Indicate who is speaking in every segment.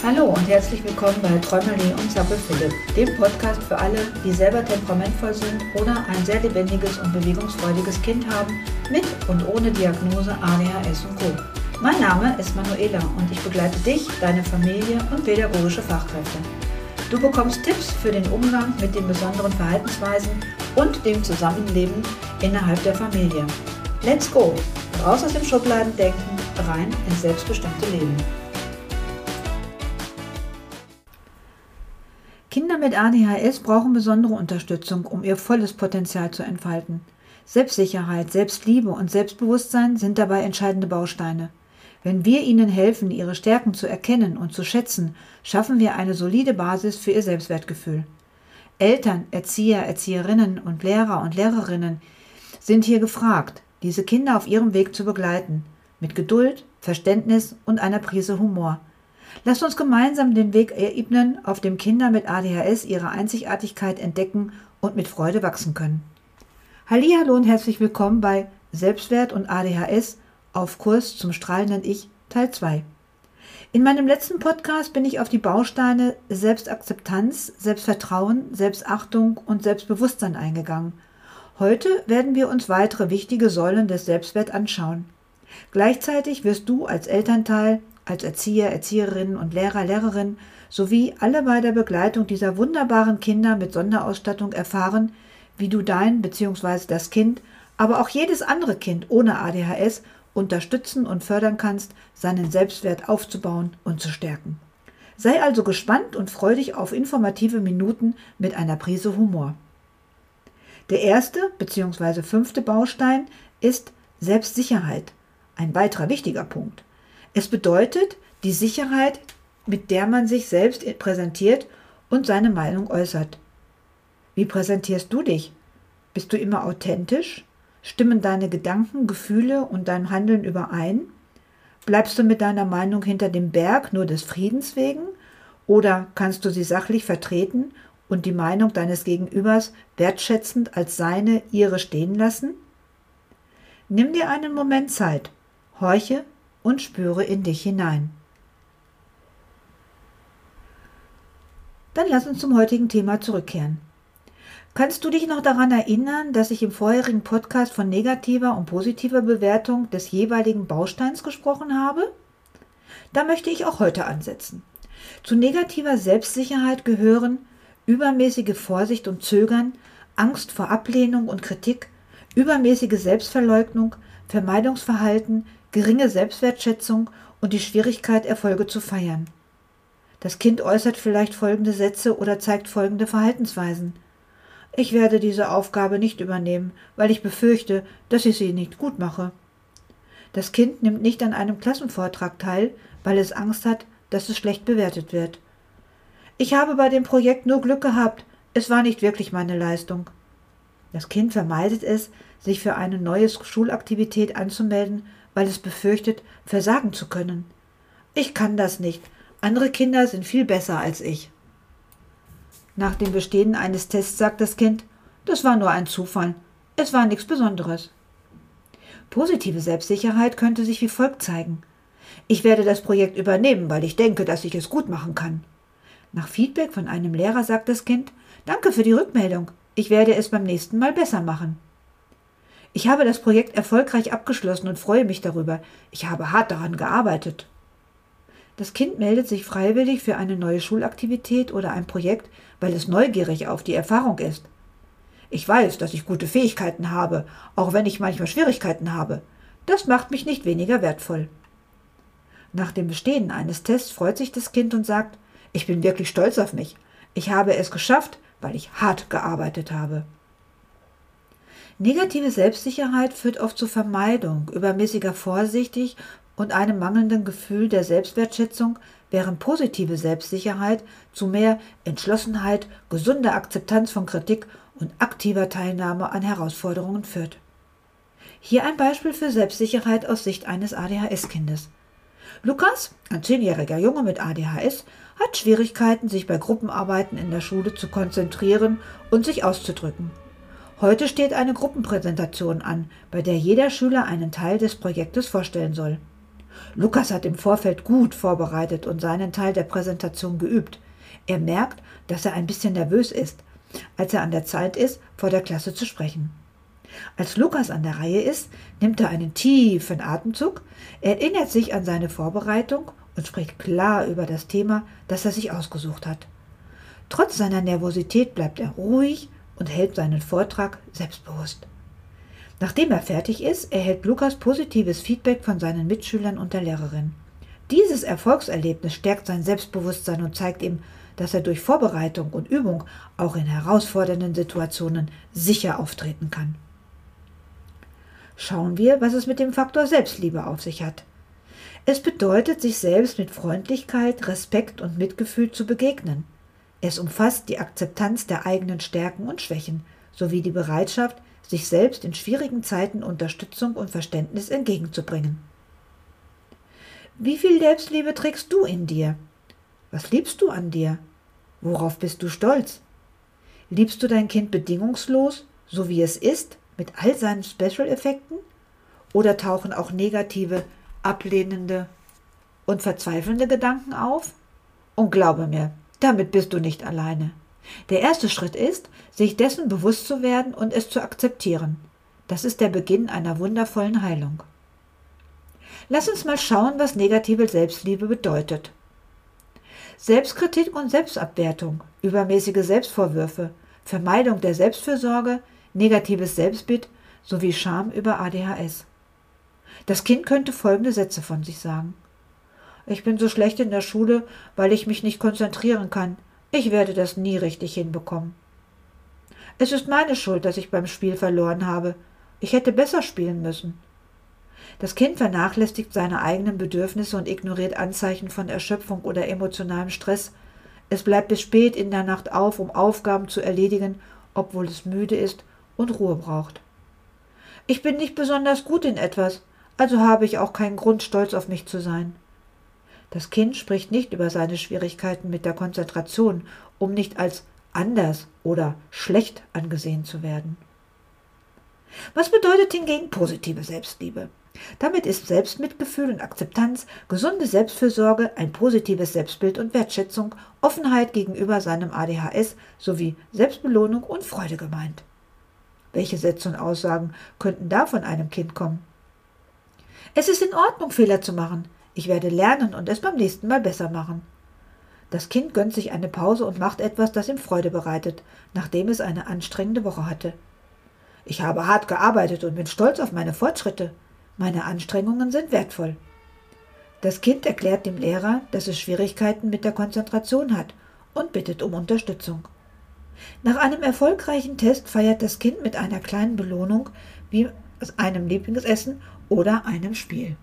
Speaker 1: Hallo und herzlich willkommen bei Träumerli und Zappel Philipp, dem Podcast für alle, die selber temperamentvoll sind oder ein sehr lebendiges und bewegungsfreudiges Kind haben, mit und ohne Diagnose ADHS und Co. Mein Name ist Manuela und ich begleite dich, deine Familie und pädagogische Fachkräfte. Du bekommst Tipps für den Umgang mit den besonderen Verhaltensweisen und dem Zusammenleben innerhalb der Familie. Let's go! Raus aus dem Schubladendenken, rein ins selbstbestimmte Leben. Kinder mit ADHS brauchen besondere Unterstützung, um ihr volles Potenzial zu entfalten. Selbstsicherheit, Selbstliebe und Selbstbewusstsein sind dabei entscheidende Bausteine. Wenn wir ihnen helfen, ihre Stärken zu erkennen und zu schätzen, schaffen wir eine solide Basis für ihr Selbstwertgefühl. Eltern, Erzieher, Erzieherinnen und Lehrer und Lehrerinnen sind hier gefragt, diese Kinder auf ihrem Weg zu begleiten, mit Geduld, Verständnis und einer Prise Humor. Lasst uns gemeinsam den Weg ebnen, auf dem Kinder mit ADHS ihre Einzigartigkeit entdecken und mit Freude wachsen können. Hallihallo und herzlich willkommen bei Selbstwert und ADHS auf Kurs zum strahlenden Ich Teil 2. In meinem letzten Podcast bin ich auf die Bausteine Selbstakzeptanz, Selbstvertrauen, Selbstachtung und Selbstbewusstsein eingegangen. Heute werden wir uns weitere wichtige Säulen des Selbstwerts anschauen. Gleichzeitig wirst du als Elternteil, als Erzieher, Erzieherinnen und Lehrer, Lehrerin sowie alle bei der Begleitung dieser wunderbaren Kinder mit Sonderausstattung erfahren, wie du dein bzw. das Kind, aber auch jedes andere Kind ohne ADHS unterstützen und fördern kannst, seinen Selbstwert aufzubauen und zu stärken. Sei also gespannt und freu dich auf informative Minuten mit einer Prise Humor. Der erste bzw. 5. Baustein ist Selbstsicherheit, ein weiterer wichtiger Punkt. Es bedeutet die Sicherheit, mit der man sich selbst präsentiert und seine Meinung äußert. Wie präsentierst du dich? Bist du immer authentisch? Stimmen deine Gedanken, Gefühle und dein Handeln überein? Bleibst du mit deiner Meinung hinter dem Berg nur des Friedens wegen? Oder kannst du sie sachlich vertreten und die Meinung deines Gegenübers wertschätzend als ihre stehen lassen? Nimm dir einen Moment Zeit, horche und spüre in dich hinein. Dann lass uns zum heutigen Thema zurückkehren. Kannst du dich noch daran erinnern, dass ich im vorherigen Podcast von negativer und positiver Bewertung des jeweiligen Bausteins gesprochen habe? Da möchte ich auch heute ansetzen. Zu negativer Selbstsicherheit gehören übermäßige Vorsicht und Zögern, Angst vor Ablehnung und Kritik, übermäßige Selbstverleugnung, Vermeidungsverhalten, geringe Selbstwertschätzung und die Schwierigkeit, Erfolge zu feiern. Das Kind äußert vielleicht folgende Sätze oder zeigt folgende Verhaltensweisen. Ich werde diese Aufgabe nicht übernehmen, weil ich befürchte, dass ich sie nicht gut mache. Das Kind nimmt nicht an einem Klassenvortrag teil, weil es Angst hat, dass es schlecht bewertet wird. Ich habe bei dem Projekt nur Glück gehabt, es war nicht wirklich meine Leistung. Das Kind vermeidet es, sich für eine neue Schulaktivität anzumelden, weil es befürchtet, versagen zu können. Ich kann das nicht. Andere Kinder sind viel besser als ich. Nach dem Bestehen eines Tests sagt das Kind, das war nur ein Zufall. Es war nichts Besonderes. Positive Selbstsicherheit könnte sich wie folgt zeigen. Ich werde das Projekt übernehmen, weil ich denke, dass ich es gut machen kann. Nach Feedback von einem Lehrer sagt das Kind, danke für die Rückmeldung. Ich werde es beim nächsten Mal besser machen. Ich habe das Projekt erfolgreich abgeschlossen und freue mich darüber. Ich habe hart daran gearbeitet. Das Kind meldet sich freiwillig für eine neue Schulaktivität oder ein Projekt, weil es neugierig auf die Erfahrung ist. Ich weiß, dass ich gute Fähigkeiten habe, auch wenn ich manchmal Schwierigkeiten habe. Das macht mich nicht weniger wertvoll. Nach dem Bestehen eines Tests freut sich das Kind und sagt, ich bin wirklich stolz auf mich. Ich habe es geschafft, weil ich hart gearbeitet habe. Negative Selbstsicherheit führt oft zur Vermeidung, übermäßiger Vorsicht und einem mangelnden Gefühl der Selbstwertschätzung, während positive Selbstsicherheit zu mehr Entschlossenheit, gesunder Akzeptanz von Kritik und aktiver Teilnahme an Herausforderungen führt. Hier ein Beispiel für Selbstsicherheit aus Sicht eines ADHS-Kindes. Lukas, ein 10-jähriger Junge mit ADHS, hat Schwierigkeiten, sich bei Gruppenarbeiten in der Schule zu konzentrieren und sich auszudrücken. Heute steht eine Gruppenpräsentation an, bei der jeder Schüler einen Teil des Projektes vorstellen soll. Lukas hat im Vorfeld gut vorbereitet und seinen Teil der Präsentation geübt. Er merkt, dass er ein bisschen nervös ist, als er an der Zeit ist, vor der Klasse zu sprechen. Als Lukas an der Reihe ist, nimmt er einen tiefen Atemzug, erinnert sich an seine Vorbereitung und spricht klar über das Thema, das er sich ausgesucht hat. Trotz seiner Nervosität bleibt er ruhig und hält seinen Vortrag selbstbewusst. Nachdem er fertig ist, erhält Lukas positives Feedback von seinen Mitschülern und der Lehrerin. Dieses Erfolgserlebnis stärkt sein Selbstbewusstsein und zeigt ihm, dass er durch Vorbereitung und Übung auch in herausfordernden Situationen sicher auftreten kann. Schauen wir, was es mit dem Faktor Selbstliebe auf sich hat. Es bedeutet, sich selbst mit Freundlichkeit, Respekt und Mitgefühl zu begegnen. Es umfasst die Akzeptanz der eigenen Stärken und Schwächen sowie die Bereitschaft, sich selbst in schwierigen Zeiten Unterstützung und Verständnis entgegenzubringen. Wie viel Selbstliebe trägst du in dir? Was liebst du an dir? Worauf bist du stolz? Liebst du dein Kind bedingungslos, so wie es ist, mit all seinen Special-Effekten? Oder tauchen auch negative, ablehnende und verzweifelnde Gedanken auf? Und glaube mir, damit bist du nicht alleine. Der erste Schritt ist, sich dessen bewusst zu werden und es zu akzeptieren. Das ist der Beginn einer wundervollen Heilung. Lass uns mal schauen, was negative Selbstliebe bedeutet. Selbstkritik und Selbstabwertung, übermäßige Selbstvorwürfe, Vermeidung der Selbstfürsorge, negatives Selbstbild sowie Scham über ADHS. Das Kind könnte folgende Sätze von sich sagen. Ich bin so schlecht in der Schule, weil ich mich nicht konzentrieren kann. Ich werde das nie richtig hinbekommen. Es ist meine Schuld, dass ich beim Spiel verloren habe. Ich hätte besser spielen müssen. Das Kind vernachlässigt seine eigenen Bedürfnisse und ignoriert Anzeichen von Erschöpfung oder emotionalem Stress. Es bleibt bis spät in der Nacht auf, um Aufgaben zu erledigen, obwohl es müde ist und Ruhe braucht. Ich bin nicht besonders gut in etwas, also habe ich auch keinen Grund, stolz auf mich zu sein. Das Kind spricht nicht über seine Schwierigkeiten mit der Konzentration, um nicht als anders oder schlecht angesehen zu werden. Was bedeutet hingegen positive Selbstliebe? Damit ist Selbstmitgefühl und Akzeptanz, gesunde Selbstfürsorge, ein positives Selbstbild und Wertschätzung, Offenheit gegenüber seinem ADHS sowie Selbstbelohnung und Freude gemeint. Welche Sätze und Aussagen könnten da von einem Kind kommen? Es ist in Ordnung, Fehler zu machen. Ich werde lernen und es beim nächsten Mal besser machen. Das Kind gönnt sich eine Pause und macht etwas, das ihm Freude bereitet, nachdem es eine anstrengende Woche hatte. Ich habe hart gearbeitet und bin stolz auf meine Fortschritte. Meine Anstrengungen sind wertvoll. Das Kind erklärt dem Lehrer, dass es Schwierigkeiten mit der Konzentration hat und bittet um Unterstützung. Nach einem erfolgreichen Test feiert das Kind mit einer kleinen Belohnung wie einem Lieblingsessen oder einem Spiel.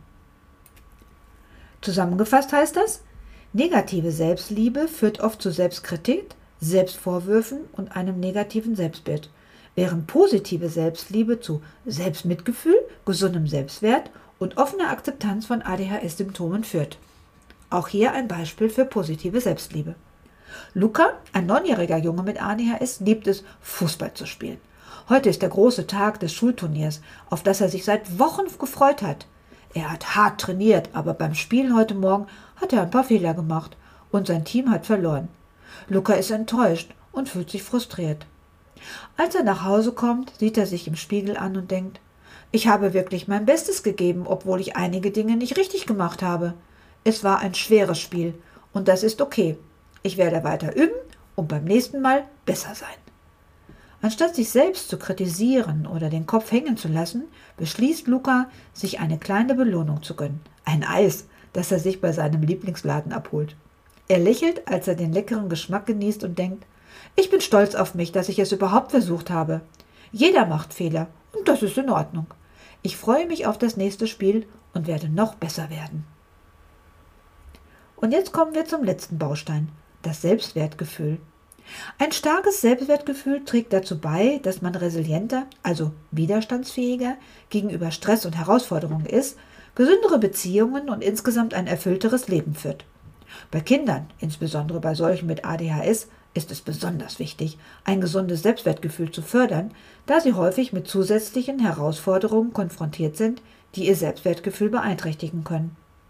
Speaker 1: Zusammengefasst heißt das, negative Selbstliebe führt oft zu Selbstkritik, Selbstvorwürfen und einem negativen Selbstbild, während positive Selbstliebe zu Selbstmitgefühl, gesundem Selbstwert und offener Akzeptanz von ADHS-Symptomen führt. Auch hier ein Beispiel für positive Selbstliebe. Luca, ein 9-jähriger Junge mit ADHS, liebt es, Fußball zu spielen. Heute ist der große Tag des Schulturniers, auf das er sich seit Wochen gefreut hat. Er hat hart trainiert, aber beim Spielen heute Morgen hat er ein paar Fehler gemacht und sein Team hat verloren. Luca ist enttäuscht und fühlt sich frustriert. Als er nach Hause kommt, sieht er sich im Spiegel an und denkt, ich habe wirklich mein Bestes gegeben, obwohl ich einige Dinge nicht richtig gemacht habe. Es war ein schweres Spiel und das ist okay. Ich werde weiter üben und beim nächsten Mal besser sein. Anstatt sich selbst zu kritisieren oder den Kopf hängen zu lassen, beschließt Luca, sich eine kleine Belohnung zu gönnen. Ein Eis, das er sich bei seinem Lieblingsladen abholt. Er lächelt, als er den leckeren Geschmack genießt und denkt, ich bin stolz auf mich, dass ich es überhaupt versucht habe. Jeder macht Fehler und das ist in Ordnung. Ich freue mich auf das nächste Spiel und werde noch besser werden. Und jetzt kommen wir zum letzten Baustein, das Selbstwertgefühl. Ein starkes Selbstwertgefühl trägt dazu bei, dass man resilienter, also widerstandsfähiger, gegenüber Stress und Herausforderungen ist, gesündere Beziehungen und insgesamt ein erfüllteres Leben führt. Bei Kindern, insbesondere bei solchen mit ADHS, ist es besonders wichtig, ein gesundes Selbstwertgefühl zu fördern, da sie häufig mit zusätzlichen Herausforderungen konfrontiert sind, die ihr Selbstwertgefühl beeinträchtigen können.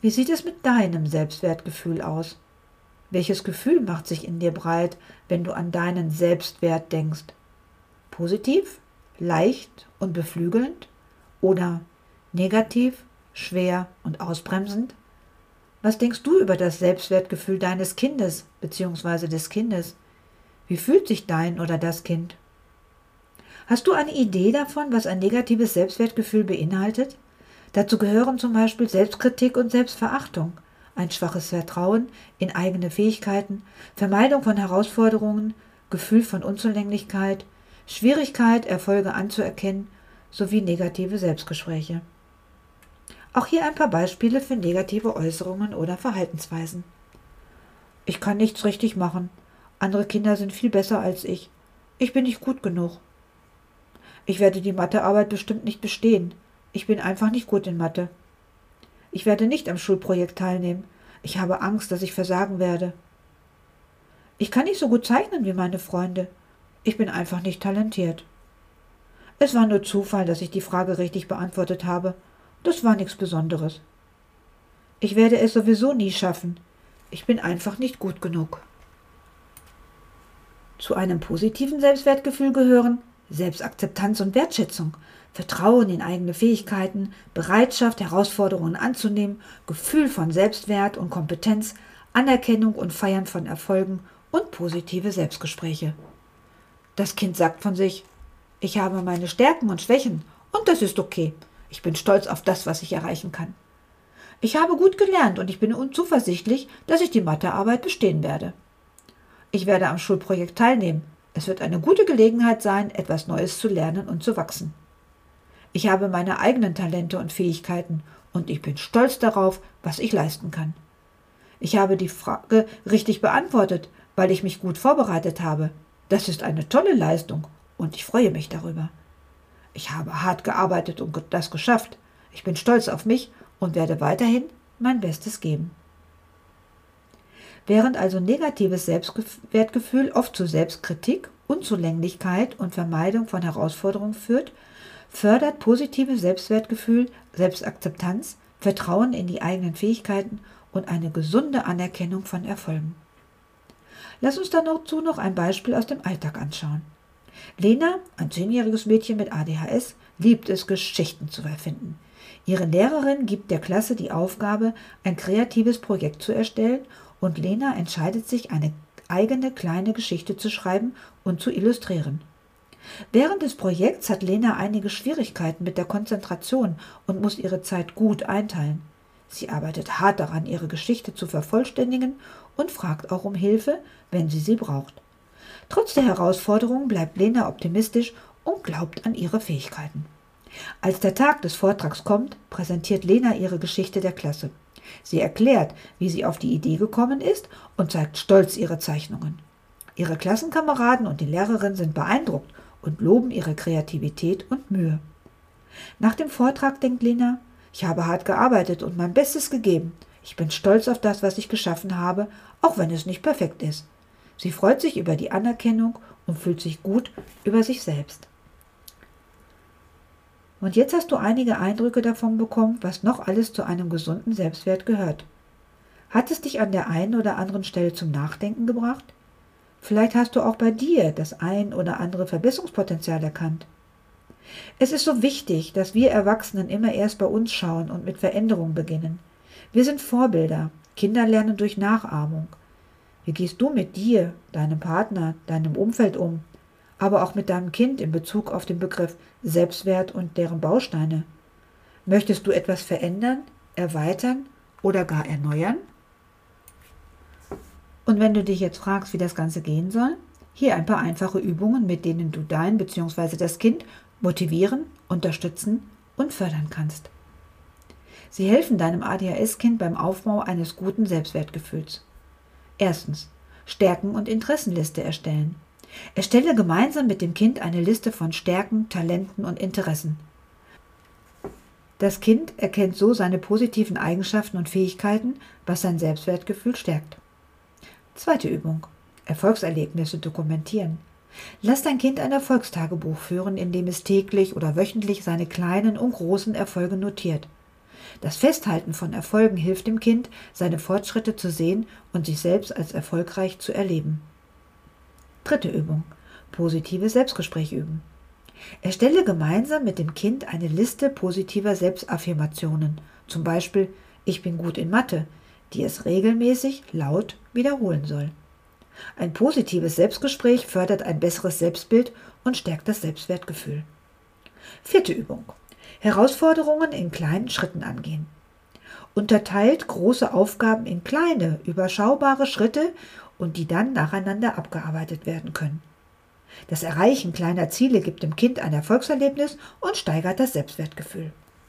Speaker 1: Wie sieht es mit deinem Selbstwertgefühl aus? Welches Gefühl macht sich in dir breit, wenn du an deinen Selbstwert denkst? Positiv, leicht und beflügelnd oder negativ, schwer und ausbremsend? Was denkst du über das Selbstwertgefühl deines Kindes bzw. des Kindes? Wie fühlt sich dein oder das Kind? Hast du eine Idee davon, was ein negatives Selbstwertgefühl beinhaltet? Dazu gehören zum Beispiel Selbstkritik und Selbstverachtung, ein schwaches Vertrauen in eigene Fähigkeiten, Vermeidung von Herausforderungen, Gefühl von Unzulänglichkeit, Schwierigkeit, Erfolge anzuerkennen, sowie negative Selbstgespräche. Auch hier ein paar Beispiele für negative Äußerungen oder Verhaltensweisen. Ich kann nichts richtig machen. Andere Kinder sind viel besser als ich. Ich bin nicht gut genug. Ich werde die Mathearbeit bestimmt nicht bestehen. Ich bin einfach nicht gut in Mathe. Ich werde nicht am Schulprojekt teilnehmen. Ich habe Angst, dass ich versagen werde. Ich kann nicht so gut zeichnen wie meine Freunde. Ich bin einfach nicht talentiert. Es war nur Zufall, dass ich die Frage richtig beantwortet habe. Das war nichts Besonderes. Ich werde es sowieso nie schaffen. Ich bin einfach nicht gut genug. Zu einem positiven Selbstwertgefühl gehören Selbstakzeptanz und Wertschätzung, Vertrauen in eigene Fähigkeiten, Bereitschaft, Herausforderungen anzunehmen, Gefühl von Selbstwert und Kompetenz, Anerkennung und Feiern von Erfolgen und positive Selbstgespräche. Das Kind sagt von sich: Ich habe meine Stärken und Schwächen und das ist okay. Ich bin stolz auf das, was ich erreichen kann. Ich habe gut gelernt und ich bin zuversichtlich, dass ich die Mathearbeit bestehen werde. Ich werde am Schulprojekt teilnehmen. Es wird eine gute Gelegenheit sein, etwas Neues zu lernen und zu wachsen. Ich habe meine eigenen Talente und Fähigkeiten und ich bin stolz darauf, was ich leisten kann. Ich habe die Frage richtig beantwortet, weil ich mich gut vorbereitet habe. Das ist eine tolle Leistung und ich freue mich darüber. Ich habe hart gearbeitet und das geschafft. Ich bin stolz auf mich und werde weiterhin mein Bestes geben. Während also negatives Selbstwertgefühl oft zu Selbstkritik, Unzulänglichkeit und Vermeidung von Herausforderungen führt, fördert positives Selbstwertgefühl Selbstakzeptanz, Vertrauen in die eigenen Fähigkeiten und eine gesunde Anerkennung von Erfolgen. Lass uns dazu noch ein Beispiel aus dem Alltag anschauen. Lena, ein 10-jähriges Mädchen mit ADHS, liebt es, Geschichten zu erfinden. Ihre Lehrerin gibt der Klasse die Aufgabe, ein kreatives Projekt zu erstellen und Lena entscheidet sich, eine eigene kleine Geschichte zu schreiben und zu illustrieren. Während des Projekts hat Lena einige Schwierigkeiten mit der Konzentration und muss ihre Zeit gut einteilen. Sie arbeitet hart daran, ihre Geschichte zu vervollständigen und fragt auch um Hilfe, wenn sie braucht. Trotz der Herausforderungen bleibt Lena optimistisch und glaubt an ihre Fähigkeiten. Als der Tag des Vortrags kommt, präsentiert Lena ihre Geschichte der Klasse. Sie erklärt, wie sie auf die Idee gekommen ist und zeigt stolz ihre Zeichnungen. Ihre Klassenkameraden und die Lehrerin sind beeindruckt und loben ihre Kreativität und Mühe. Nach dem Vortrag denkt Lena: Ich habe hart gearbeitet und mein Bestes gegeben. Ich bin stolz auf das, was ich geschaffen habe, auch wenn es nicht perfekt ist. Sie freut sich über die Anerkennung und fühlt sich gut über sich selbst. Und jetzt hast du einige Eindrücke davon bekommen, was noch alles zu einem gesunden Selbstwert gehört. Hat es dich an der einen oder anderen Stelle zum Nachdenken gebracht? Vielleicht hast du auch bei dir das ein oder andere Verbesserungspotenzial erkannt. Es ist so wichtig, dass wir Erwachsenen immer erst bei uns schauen und mit Veränderung beginnen. Wir sind Vorbilder. Kinder lernen durch Nachahmung. Wie gehst du mit dir, deinem Partner, deinem Umfeld um, aber auch mit deinem Kind in Bezug auf den Begriff Selbstwert und deren Bausteine? Möchtest du etwas verändern, erweitern oder gar erneuern? Und wenn du dich jetzt fragst, wie das Ganze gehen soll, hier ein paar einfache Übungen, mit denen du dein bzw. das Kind motivieren, unterstützen und fördern kannst. Sie helfen deinem ADHS-Kind beim Aufbau eines guten Selbstwertgefühls. Erstens: Stärken- und Interessenliste erstellen. Erstelle gemeinsam mit dem Kind eine Liste von Stärken, Talenten und Interessen. Das Kind erkennt so seine positiven Eigenschaften und Fähigkeiten, was sein Selbstwertgefühl stärkt. Zweite Übung: Erfolgserlebnisse dokumentieren. Lass dein Kind ein Erfolgstagebuch führen, in dem es täglich oder wöchentlich seine kleinen und großen Erfolge notiert. Das Festhalten von Erfolgen hilft dem Kind, seine Fortschritte zu sehen und sich selbst als erfolgreich zu erleben. 3. Übung. Positive Selbstgespräch üben. Erstelle gemeinsam mit dem Kind eine Liste positiver Selbstaffirmationen, zum Beispiel „Ich bin gut in Mathe“, die es regelmäßig laut wiederholen soll. Ein positives Selbstgespräch fördert ein besseres Selbstbild und stärkt das Selbstwertgefühl. 4. Übung. Herausforderungen in kleinen Schritten angehen. Unterteilt große Aufgaben in kleine, überschaubare Schritte und die dann nacheinander abgearbeitet werden können. Das Erreichen kleiner Ziele gibt dem Kind ein Erfolgserlebnis und steigert das Selbstwertgefühl.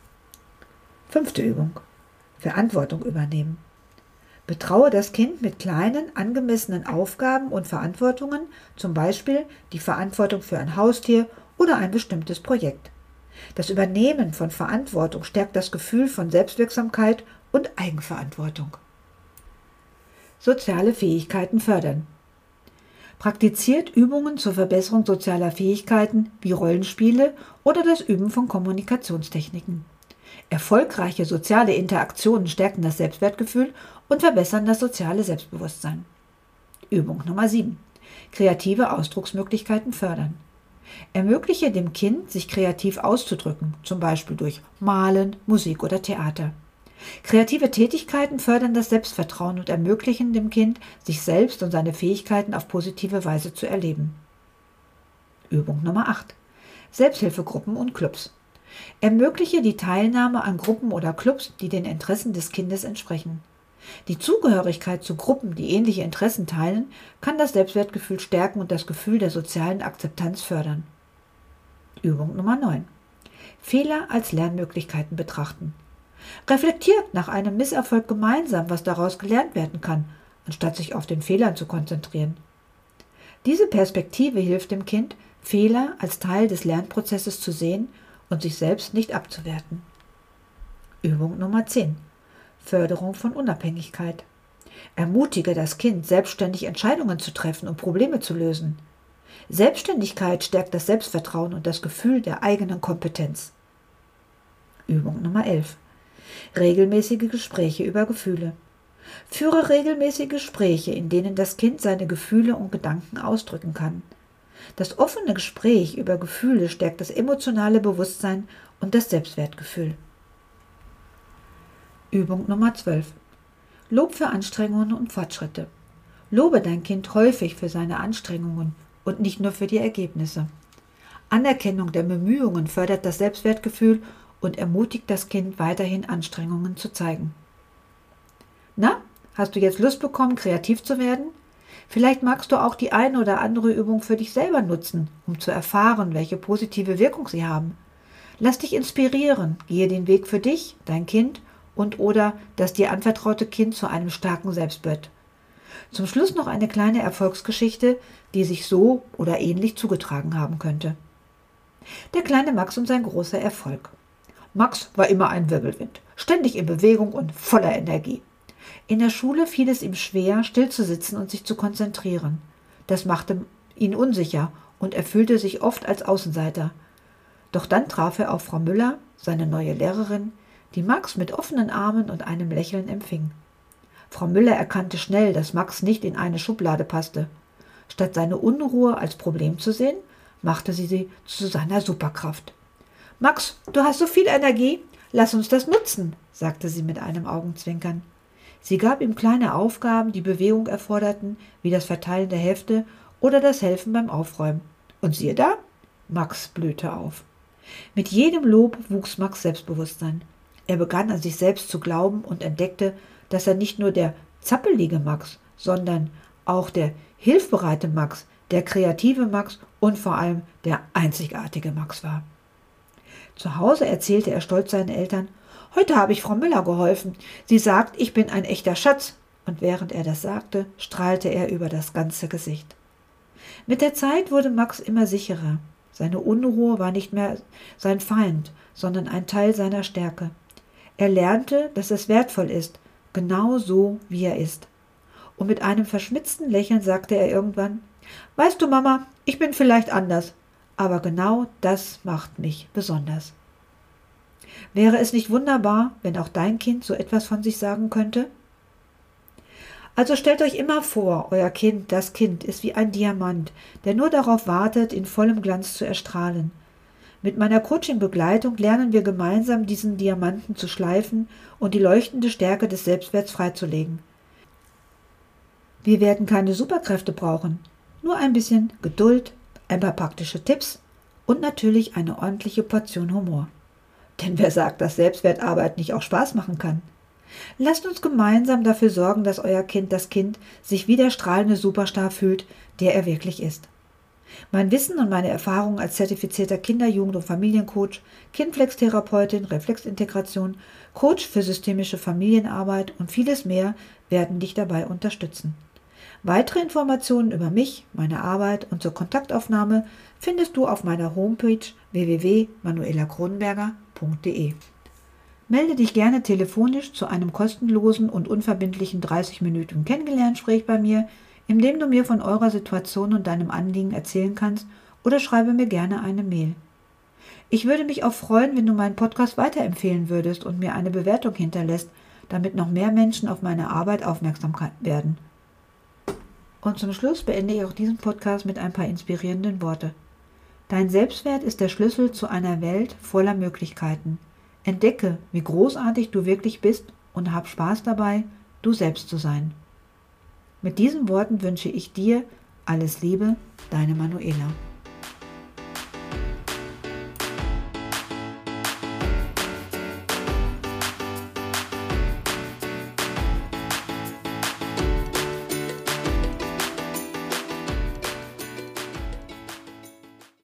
Speaker 1: 5. Übung. Verantwortung übernehmen. Betraue das Kind mit kleinen, angemessenen Aufgaben und Verantwortungen, zum Beispiel die Verantwortung für ein Haustier oder ein bestimmtes Projekt. Das Übernehmen von Verantwortung stärkt das Gefühl von Selbstwirksamkeit und Eigenverantwortung. Soziale Fähigkeiten fördern. Praktiziert Übungen zur Verbesserung sozialer Fähigkeiten wie Rollenspiele oder das Üben von Kommunikationstechniken. Erfolgreiche soziale Interaktionen stärken das Selbstwertgefühl und verbessern das soziale Selbstbewusstsein. Übung Nummer 7. Kreative Ausdrucksmöglichkeiten fördern. Ermögliche dem Kind, sich kreativ auszudrücken, zum Beispiel durch Malen, Musik oder Theater. Kreative Tätigkeiten fördern das Selbstvertrauen und ermöglichen dem Kind, sich selbst und seine Fähigkeiten auf positive Weise zu erleben. Übung Nummer 8. Selbsthilfegruppen und Clubs. Ermögliche die Teilnahme an Gruppen oder Clubs, die den Interessen des Kindes entsprechen. Die Zugehörigkeit zu Gruppen, die ähnliche Interessen teilen, kann das Selbstwertgefühl stärken und das Gefühl der sozialen Akzeptanz fördern. Übung Nummer 9. Fehler als Lernmöglichkeiten betrachten. Reflektiert nach einem Misserfolg gemeinsam, was daraus gelernt werden kann, anstatt sich auf den Fehlern zu konzentrieren. Diese Perspektive hilft dem Kind, Fehler als Teil des Lernprozesses zu sehen und sich selbst nicht abzuwerten. Übung Nummer 10. Förderung von Unabhängigkeit. Ermutige das Kind, selbstständig Entscheidungen zu treffen und Probleme zu lösen. Selbstständigkeit stärkt das Selbstvertrauen und das Gefühl der eigenen Kompetenz. Übung Nummer 11. Regelmäßige Gespräche über Gefühle. Führe regelmäßige Gespräche, in denen das Kind seine Gefühle und Gedanken ausdrücken kann. Das offene Gespräch über Gefühle stärkt das emotionale Bewusstsein und das Selbstwertgefühl. Übung Nummer 12. Lob für Anstrengungen und Fortschritte. Lobe dein Kind häufig für seine Anstrengungen und nicht nur für die Ergebnisse. Anerkennung der Bemühungen fördert das Selbstwertgefühl und ermutigt das Kind, weiterhin Anstrengungen zu zeigen. Na, hast du jetzt Lust bekommen, kreativ zu werden? Vielleicht magst du auch die eine oder andere Übung für dich selber nutzen, um zu erfahren, welche positive Wirkung sie haben. Lass dich inspirieren, gehe den Weg für dich, dein Kind und/oder das dir anvertraute Kind zu einem starken Selbstbild. Zum Schluss noch eine kleine Erfolgsgeschichte, die sich so oder ähnlich zugetragen haben könnte. Der kleine Max und sein großer Erfolg. Max war immer ein Wirbelwind, ständig in Bewegung und voller Energie. In der Schule fiel es ihm schwer, still zu sitzen und sich zu konzentrieren. Das machte ihn unsicher und er fühlte sich oft als Außenseiter. Doch dann traf er auf Frau Müller, seine neue Lehrerin, die Max mit offenen Armen und einem Lächeln empfing. Frau Müller erkannte schnell, dass Max nicht in eine Schublade passte. Statt seine Unruhe als Problem zu sehen, machte sie zu seiner Superkraft. »Max, du hast so viel Energie, lass uns das nutzen«, sagte sie mit einem Augenzwinkern. Sie gab ihm kleine Aufgaben, die Bewegung erforderten, wie das Verteilen der Hefte oder das Helfen beim Aufräumen. Und siehe da, Max blühte auf. Mit jedem Lob wuchs Max' Selbstbewusstsein. Er begann an sich selbst zu glauben und entdeckte, dass er nicht nur der zappelige Max, sondern auch der hilfsbereite Max, der kreative Max und vor allem der einzigartige Max war. Zu Hause erzählte er stolz seinen Eltern: »Heute habe ich Frau Müller geholfen. Sie sagt, ich bin ein echter Schatz.« Und während er das sagte, strahlte er über das ganze Gesicht. Mit der Zeit wurde Max immer sicherer. Seine Unruhe war nicht mehr sein Feind, sondern ein Teil seiner Stärke. Er lernte, dass es wertvoll ist, genau so, wie er ist. Und mit einem verschmitzten Lächeln sagte er irgendwann: »Weißt du, Mama, ich bin vielleicht anders, aber genau das macht mich besonders.« Wäre es nicht wunderbar, wenn auch dein Kind so etwas von sich sagen könnte? Also stellt euch immer vor, euer Kind, das Kind, ist wie ein Diamant, der nur darauf wartet, in vollem Glanz zu erstrahlen. Mit meiner Coaching-Begleitung lernen wir gemeinsam, diesen Diamanten zu schleifen und die leuchtende Stärke des Selbstwerts freizulegen. Wir werden keine Superkräfte brauchen, nur ein bisschen Geduld, ein paar praktische Tipps und natürlich eine ordentliche Portion Humor. Denn wer sagt, dass Selbstwertarbeit nicht auch Spaß machen kann? Lasst uns gemeinsam dafür sorgen, dass euer Kind, das Kind, sich wie der strahlende Superstar fühlt, der er wirklich ist. Mein Wissen und meine Erfahrungen als zertifizierter Kinder-, Jugend- und Familiencoach, Kindflex-Therapeutin, Reflexintegration, Coach für systemische Familienarbeit und vieles mehr werden dich dabei unterstützen. Weitere Informationen über mich, meine Arbeit und zur Kontaktaufnahme findest du auf meiner Homepage www.manuelakronenberger.de. Melde dich gerne telefonisch zu einem kostenlosen und unverbindlichen 30-minütigen Kennenlerngespräch bei mir, in dem du mir von eurer Situation und deinem Anliegen erzählen kannst, oder schreibe mir gerne eine Mail. Ich würde mich auch freuen, wenn du meinen Podcast weiterempfehlen würdest und mir eine Bewertung hinterlässt, damit noch mehr Menschen auf meine Arbeit aufmerksam werden. Und zum Schluss beende ich auch diesen Podcast mit ein paar inspirierenden Worten. Dein Selbstwert ist der Schlüssel zu einer Welt voller Möglichkeiten. Entdecke, wie großartig du wirklich bist und hab Spaß dabei, du selbst zu sein. Mit diesen Worten wünsche ich dir alles Liebe, deine Manuela.